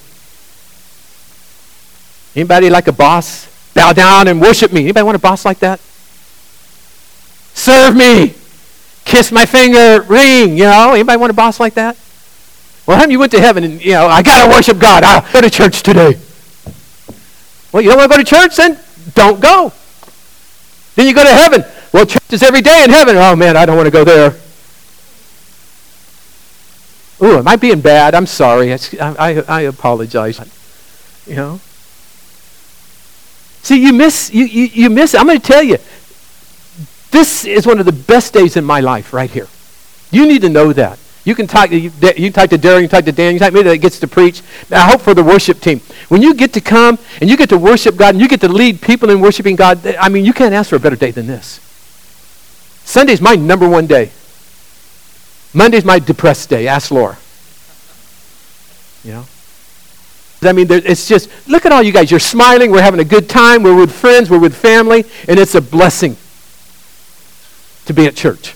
Anybody like a boss? Bow down and worship me. Anybody want a boss like that? Serve me. Kiss my finger, ring, you know. Anybody want a boss like that? Well, how many you went to heaven and, you know, I got to worship God. I'll go to church today. Well, you don't want to go to church? Then don't go. Then you go to heaven. Well, church is every day in heaven. Oh, man, I don't want to go there. Ooh, am I being bad? I'm sorry. I, I, I apologize. You know. See, you miss, you, you, you miss it. I'm going to tell you, this is one of the best days in my life right here. You need to know that. You can talk, you, you talk to Darren, you talk to Dan, you talk to me that gets to preach. I hope for the worship team. When you get to come and you get to worship God and you get to lead people in worshiping God, I mean, you can't ask for a better day than this. Sunday's my number one day. Monday's my depressed day. Ask Laura. You know? I mean, there, it's just, look at all you guys. You're smiling. We're having a good time. We're with friends. We're with family. And it's a blessing to be at church.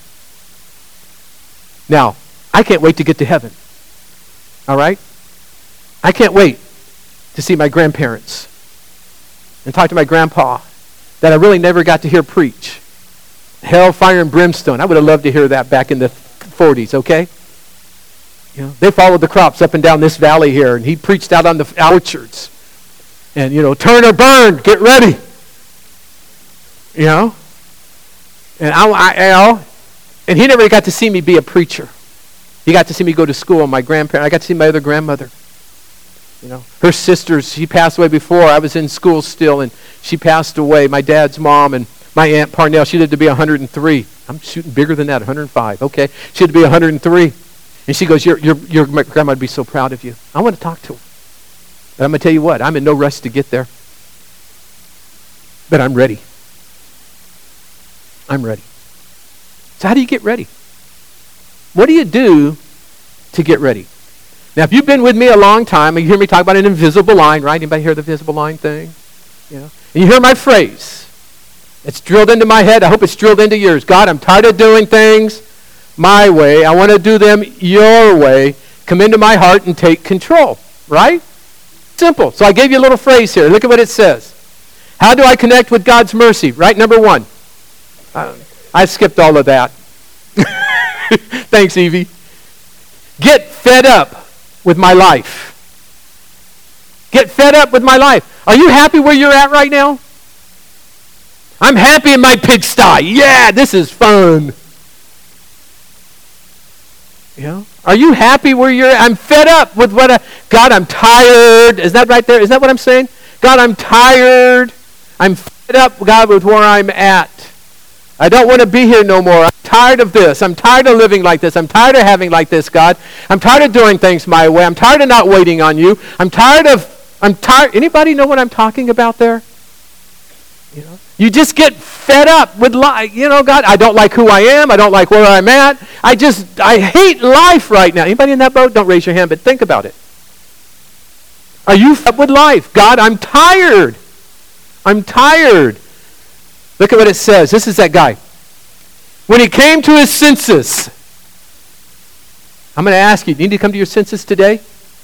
Now, I can't wait to get to heaven. All right? I can't wait to see my grandparents and talk to my grandpa that I really never got to hear preach. Hell, fire, and brimstone. I would have loved to hear that back in the forties, okay? You know, they followed the crops up and down this valley here, and he preached out on the orchards. And, you know, turn or burn, get ready. You know? And I, I, you know, and he never got to see me be a preacher. He got to see me go to school, and my grandparents. I got to see my other grandmother. You know, her sisters, she passed away before. I was in school still, and she passed away. My dad's mom and my Aunt Parnell, she lived to be one hundred three. I'm shooting bigger than that, one hundred five. Okay, she lived to be one hundred three. And she goes, your, your, your grandma would be so proud of you. I want to talk to her. But I'm going to tell you what, I'm in no rush to get there. But I'm ready. I'm ready. So how do you get ready? What do you do to get ready? Now, if you've been with me a long time, you hear me talk about an invisible line, right? Anybody hear the invisible line thing? You know? And you hear my phrase. It's drilled into my head. I hope it's drilled into yours. God, I'm tired of doing things my way. I want to do them your way. Come into my heart and take control, right? Simple. So I gave you a little phrase here. Look at what it says. How do I connect with God's mercy? Right, number one. Uh, I skipped all of that. Thanks, Evie. Get fed up with my life. Get fed up with my life. Are you happy where you're at right now? I'm happy in my pigsty. Yeah, this is fun. You know? Are you happy where you're at? I'm fed up with what I... God, I'm tired. Is that right there? Is that what I'm saying? God, I'm tired. I'm fed up, God, with where I'm at. I don't want to be here no more. I'm tired of this. I'm tired of living like this. I'm tired of having like this, God. I'm tired of doing things my way. I'm tired of not waiting on you. I'm tired of... I'm tired... Anybody know what I'm talking about there? You know? You just get fed up with life. You know, God, I don't like who I am. I don't like where I'm at. I just, I hate life right now. Anybody in that boat? Don't raise your hand, but think about it. Are you fed up with life? God, I'm tired. I'm tired. Look at what it says. This is that guy. When he came to his senses. I'm going to ask you, do you need to come to your senses today?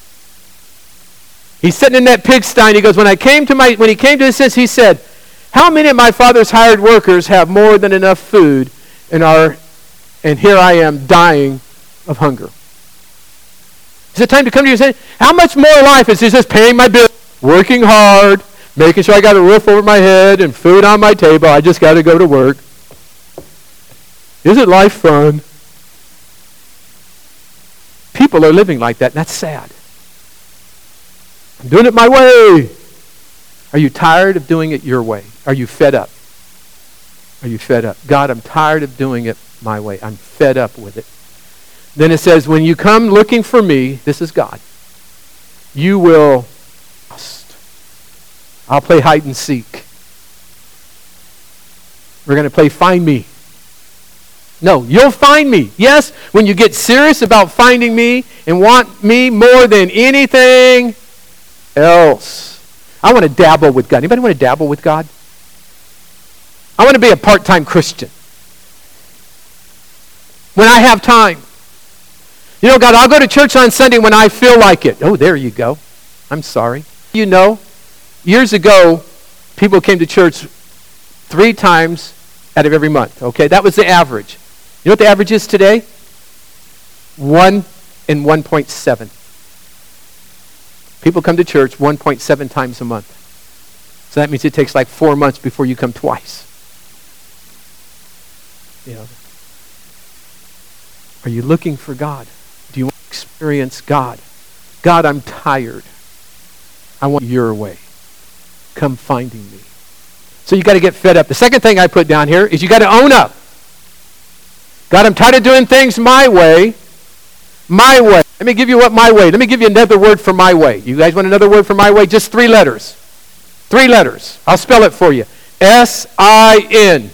He's sitting in that pigsty, and he goes, when I came to my, when he came to his senses, he said, how many of my father's hired workers have more than enough food and are, and here I am dying of hunger? Is it time to come to your senses? How much more life is this just paying my bills, working hard, making sure I got a roof over my head and food on my table? I just got to go to work. Isn't life fun? People are living like that, and that's sad. I'm doing it my way. Are you tired of doing it your way? Are you fed up? Are you fed up? God, I'm tired of doing it my way. I'm fed up with it. Then it says, when you come looking for me, this is God, you will lost. I'll play hide and seek. We're going to play find me. No, you'll find me. Yes, when you get serious about finding me and want me more than anything else. I want to dabble with God. Anybody want to dabble with God? I want to be a part-time Christian. When I have time. You know, God, I'll go to church on Sunday when I feel like it. Oh, there you go. I'm sorry. You know, years ago, people came to church three times out of every month. Okay, that was the average. You know what the average is today? One and one point seven. People come to church one point seven times a month. So that means it takes like four months before you come twice. You know, are you looking for God? Do you want to experience God? God, I'm tired. I want your way. Come finding me. So you got to get fed up. The second thing I put down here is you got to own up. God, I'm tired of doing things my way. My way. Let me give you what my way. Let me give you another word for my way. You guys want another word for my way? Just three letters. Three letters. I'll spell it for you. S I N.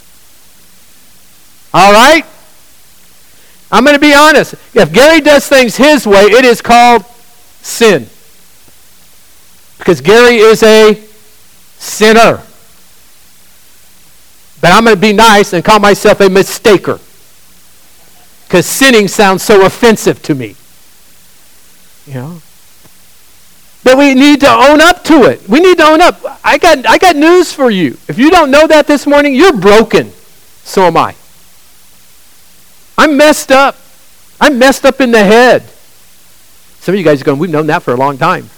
All right? I'm going to be honest. If Gary does things his way, it is called sin. Because Gary is a sinner. But I'm going to be nice and call myself a mistaker. Because sinning sounds so offensive to me. You know? But we need to own up to it. We need to own up. I got, I got news for you. If you don't know that this morning, you're broken. So am I. I'm messed up. I'm messed up in the head. Some of you guys are going, we've known that for a long time.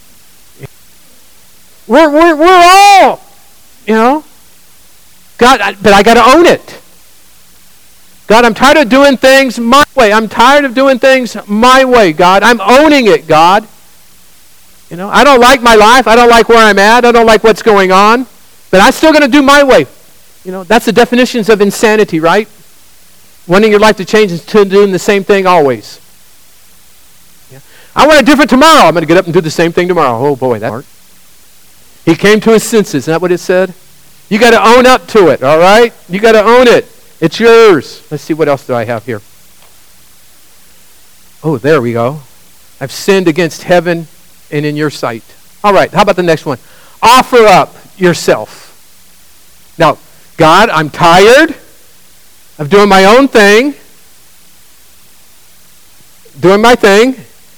We're, we're, we're all, you know. God, I, but I got to own it. God, I'm tired of doing things my way. I'm tired of doing things my way, God. I'm owning it, God. You know, I don't like my life. I don't like where I'm at. I don't like what's going on. But I'm still going to do my way. You know, that's the definitions of insanity, right? Wanting your life to change and to doing the same thing always. Yeah. I want a different tomorrow. I'm going to get up and do the same thing tomorrow. Oh, boy, that's hard. He came to his senses. Isn't that what it said? You got to own up to it, all right? You got to own it. It's yours. Let's see, what else do I have here? Oh, there we go. I've sinned against heaven and in your sight. All right, how about the next one? Offer up yourself. Now, God, I'm tired of doing my own thing, doing my thing.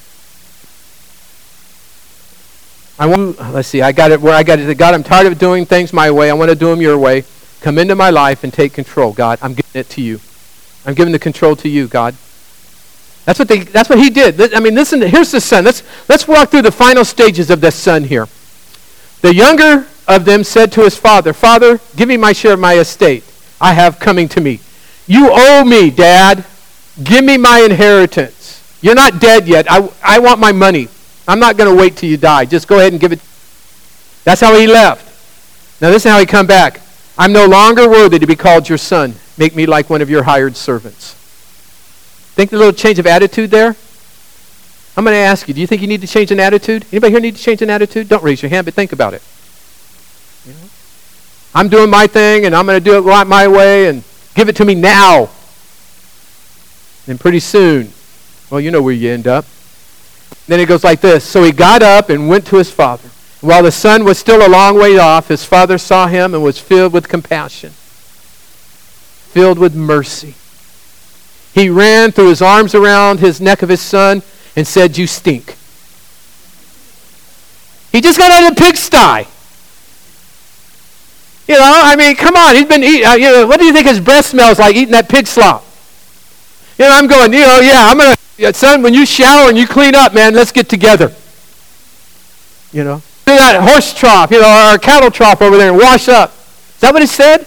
I want, let's see, I got it where I got it. God, I'm tired of doing things my way. I want to do them your way. Come into my life and take control, God. I'm giving it to you. I'm giving the control to you, God. That's what they. That's what he did. I mean, listen. Here's the son. Let's let's walk through the final stages of this son here. The younger of them said to his father, "Father, give me my share of my estate. I have coming to me. You owe me, Dad. Give me my inheritance. You're not dead yet. I I want my money. I'm not going to wait till you die. Just go ahead and give it." That's how he left. Now listen how he come back. I'm no longer worthy to be called your son. Make me like one of your hired servants. Think the little change of attitude there? I'm going to ask you, do you think you need to change an attitude? Anybody here need to change an attitude? Don't raise your hand, but think about it. You know? I'm doing my thing, and I'm going to do it my way, and give it to me now. And pretty soon, well, you know where you end up. Then it goes like this. So he got up and went to his father. While the son was still a long way off, his father saw him and was filled with compassion, filled with mercy. He ran, threw his arms around his neck of his son, and said, "You stink." He just got out of the pigsty. You know, I mean, come on. He's been eating, uh, you know, what do you think his breath smells like eating that pig slop? You know, I'm going, you know, yeah, I'm going to, son, when you shower and you clean up, man, let's get together. You know, do that horse trough, you know, or cattle trough over there and wash up. Is that what he said?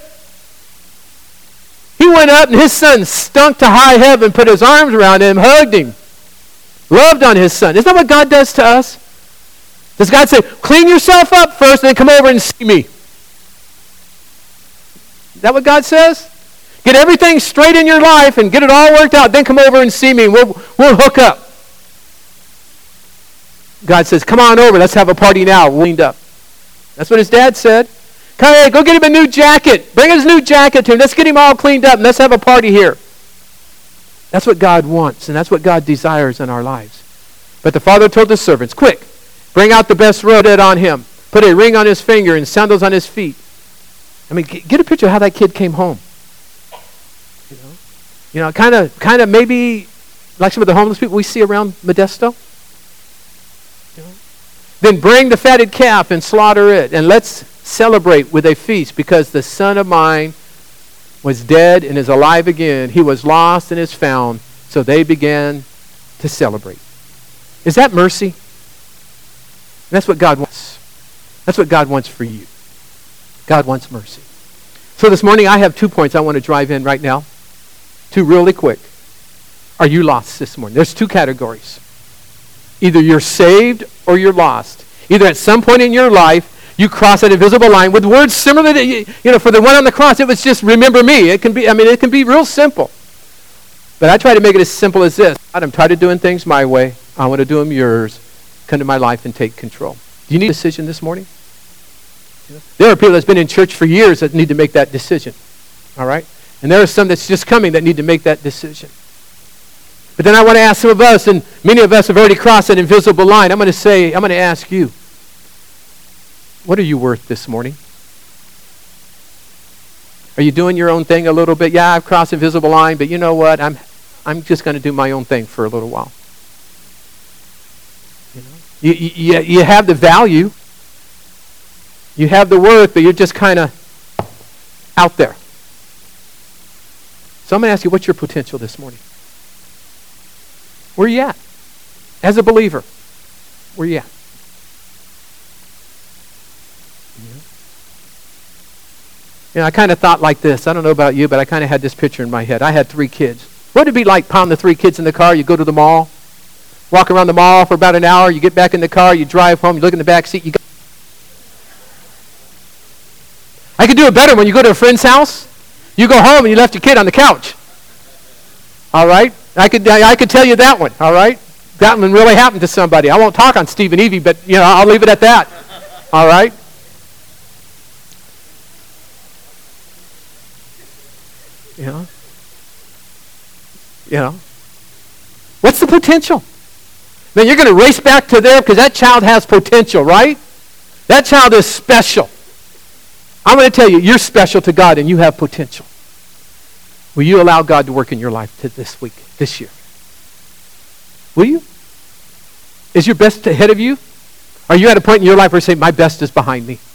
He went up and his son stunk to high heaven, put his arms around him, hugged him, loved on his son. Isn't that what God does to us? Does God say, clean yourself up first and then come over and see me? Is that what God says? Get everything straight in your life and get it all worked out, then come over and see me and we'll, we'll hook up. God says, come on over, let's have a party now. We'll cleaned up. That's what his dad said. Come on, go get him a new jacket. Bring his new jacket to him. Let's get him all cleaned up and let's have a party here. That's what God wants, and that's what God desires in our lives. But the father told the servants, quick, bring out the best robe on him. Put a ring on his finger and sandals on his feet. I mean, get a picture of how that kid came home. You know, you know, kind of, kind of maybe like some of the homeless people we see around Modesto. You know? Then bring the fatted calf and slaughter it, and let's celebrate with a feast, because the son of mine was dead and is alive again. He was lost and is found. So they began to celebrate. Is that mercy? And that's what God wants. That's what God wants for you. God wants mercy. So this morning I have two points I want to drive in right now. Two really quick. Are you lost this morning? There's two categories. Either you're saved or you're lost. Either at some point in your life you cross that invisible line with words similar to, you know, for the one on the cross, it was just remember me. It can be, I mean, it can be real simple. But I try to make it as simple as this. God, I'm tired of doing things my way. I want to do them yours. Come to my life and take control. Do you need a decision this morning? You know, there are people that's been in church for years that need to make that decision. All right? And there are some that's just coming that need to make that decision. But then I want to ask some of us, and many of us have already crossed that invisible line. I'm going to say, I'm going to ask you, what are you worth this morning? Are you doing your own thing a little bit? Yeah, I've crossed the invisible line, but you know what? I'm I'm just going to do my own thing for a little while. You know, you, you, you have the value. You have the worth, but you're just kind of out there. So I'm going to ask you, what's your potential this morning? Where are you at? As a believer, where are you at? You know, I kind of thought like this. I don't know about you, but I kind of had this picture in my head. I had three kids. What would it be like pound the three kids in the car? You go to the mall, walk around the mall for about an hour, you get back in the car, you drive home, you look in the back seat. You go. I could do it better when you go to a friend's house. You go home and you left your kid on the couch. All right? I could I could tell you that one. All right? That one really happened to somebody. I won't talk on Steve and Evie, but you know, I'll leave it at that. All right? You know? You know? What's the potential? Then you're going to race back to there because that child has potential, right? That child is special. I'm going to tell you, you're special to God and you have potential. Will you allow God to work in your life to this week, this year? Will you? Is your best ahead of you? Are you at a point in your life where you say, my best is behind me?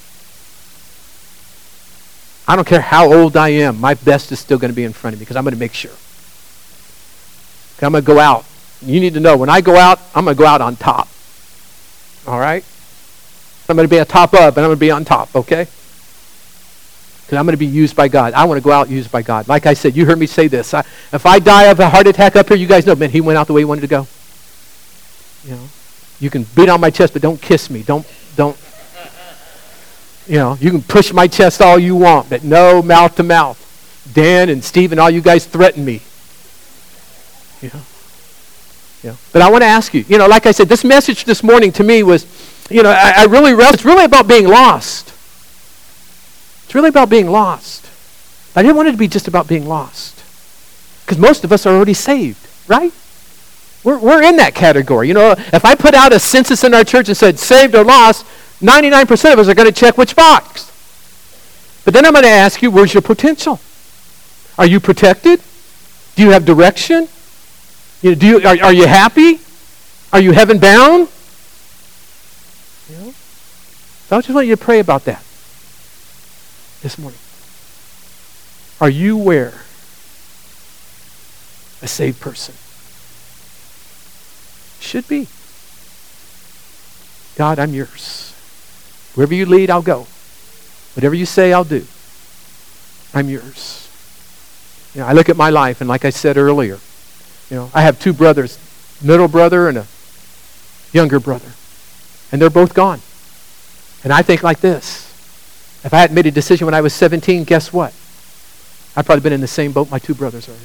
I don't care how old I am, my best is still going to be in front of me because I'm going to make sure. I'm going to go out. You need to know, when I go out, I'm going to go out on top. All right? I'm going to be a top of, and I'm going to be on top, okay? Because I'm going to be used by God. I want to go out used by God. Like I said, you heard me say this. I, if I die of a heart attack up here, you guys know, man, he went out the way he wanted to go. You know, you can beat on my chest, but don't kiss me. Don't, don't. You know, you can push my chest all you want, but no mouth to mouth. Dan and Steve and all you guys threaten me. You know, you know. But I want to ask you, you know, like I said, this message this morning to me was, you know, I, I really, it's really about being lost. It's really about being lost. I didn't want it to be just about being lost. Because most of us are already saved, right? We're, we're in that category. You know, if I put out a census in our church and said saved or lost, ninety-nine percent of us are going to check which box. But then I'm going to ask you, where's your potential? Are you protected? Do you have direction? You know, do you, are, are you happy? Are you heaven bound? You know? So I just want you to pray about that this morning. Are you where? A saved person should be. God, I'm yours. Wherever you lead, I'll go. Whatever you say, I'll do. I'm yours. You know, I look at my life, and like I said earlier, you know, I have two brothers, middle brother and a younger brother, and they're both gone. And I think like this: if I hadn't made a decision when I was seventeen, guess what? I'd probably been in the same boat my two brothers are in.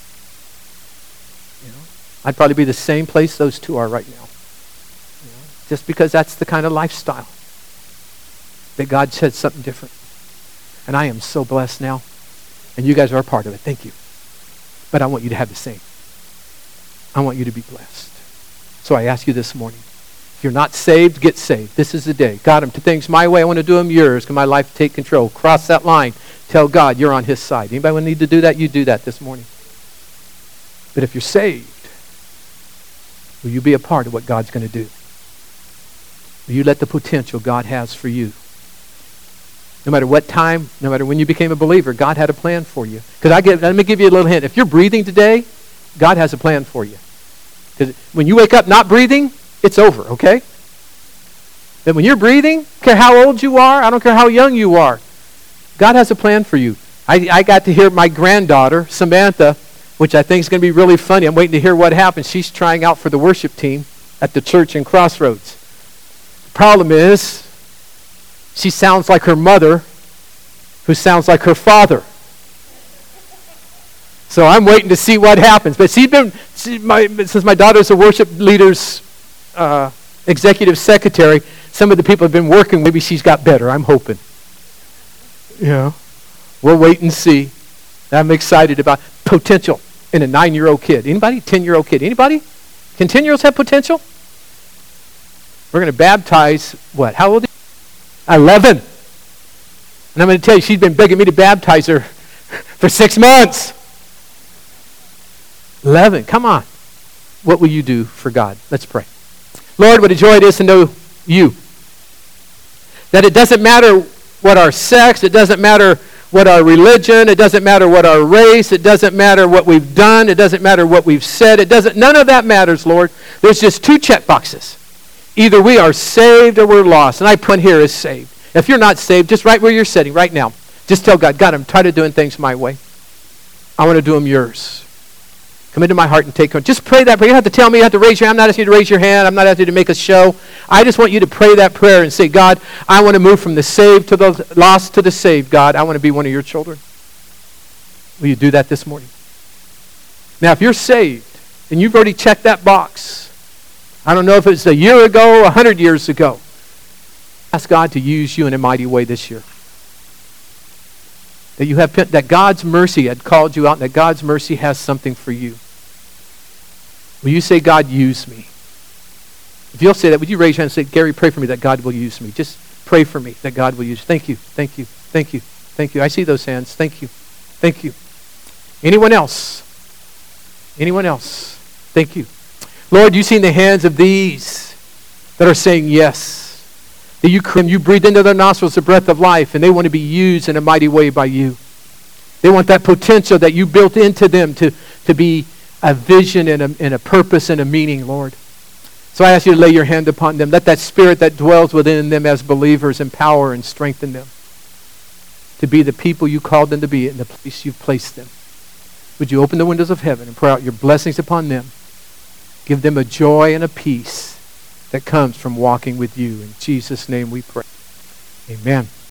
You know, I'd probably be the same place those two are right now. You know, just because that's the kind of lifestyle that God said something different. And I am so blessed now. And you guys are a part of it. Thank you. But I want you to have the same. I want you to be blessed. So I ask you this morning, if you're not saved, get saved. This is the day. God, I'm to things my way. I want to do them yours. Can my life take control? Cross that line. Tell God you're on his side. Anybody need to do that? You do that this morning. But if you're saved, will you be a part of what God's going to do? Will you let the potential God has for you? No matter what time, no matter when you became a believer, God had a plan for you. Because I give, let me give you a little hint. If you're breathing today, God has a plan for you. Because when you wake up not breathing, it's over, okay? Then when you're breathing, I don't care how old you are, I don't care how young you are, God has a plan for you. I, I got to hear my granddaughter, Samantha, which I think is going to be really funny. I'm waiting to hear what happens. She's trying out for the worship team at the church in Crossroads. The problem is, she sounds like her mother, who sounds like her father. So I'm waiting to see what happens. But she's been, she, my, since my daughter's a worship leader's uh, executive secretary, some of the people have been working. Maybe she's got better. I'm hoping. Yeah, we'll wait and see. I'm excited about potential. in a nine-year-old kid. Anybody? ten-year-old kid. Anybody? Can ten-year-olds have potential? We're going to baptize, what? How old are you? eleven. And I'm going to tell you, she's been begging me to baptize her for six months. eleven. Come on. What will you do for God? Let's pray. Lord, what a joy it is to know you. That it doesn't matter what our sex, it doesn't matter what our religion, it doesn't matter what our race, it doesn't matter what we've done, it doesn't matter what we've said, it doesn't, none of that matters, Lord. There's just two check boxes. Either we are saved or we're lost. And I put here is saved. If you're not saved, just right where you're sitting right now, just tell God, God, I'm tired of doing things my way. I want to do them yours. Come into my heart and take control. Just pray that prayer. You don't have to tell me. You have to raise your hand. I'm not asking you to raise your hand. I'm not asking you to make a show. I just want you to pray that prayer and say, God, I want to move from the saved to the lost to the saved. God, I want to be one of your children. Will you do that this morning? Now, if you're saved and you've already checked that box, I don't know if it's a year ago, a hundred years ago, ask God to use you in a mighty way this year. That you have that God's mercy had called you out, and that God's mercy has something for you. Will you say, God, use me? If you'll say that, would you raise your hand and say, Gary, pray for me that God will use me. Just pray for me that God will use me. Thank you, thank you, thank you, thank you. I see those hands. Thank you, thank you. Anyone else? Anyone else? Thank you. Lord, you've seen the hands of these that are saying yes. That you, you breathe into their nostrils the breath of life, and they want to be used in a mighty way by you. They want that potential that you built into them to, to be a vision and a, and a purpose and a meaning, Lord. So I ask you to lay your hand upon them. Let that spirit that dwells within them as believers empower and strengthen them to be the people you called them to be in the place you've placed them. Would you open the windows of heaven and pour out your blessings upon them? Give them a joy and a peace that comes from walking with you. In Jesus' name we pray. Amen.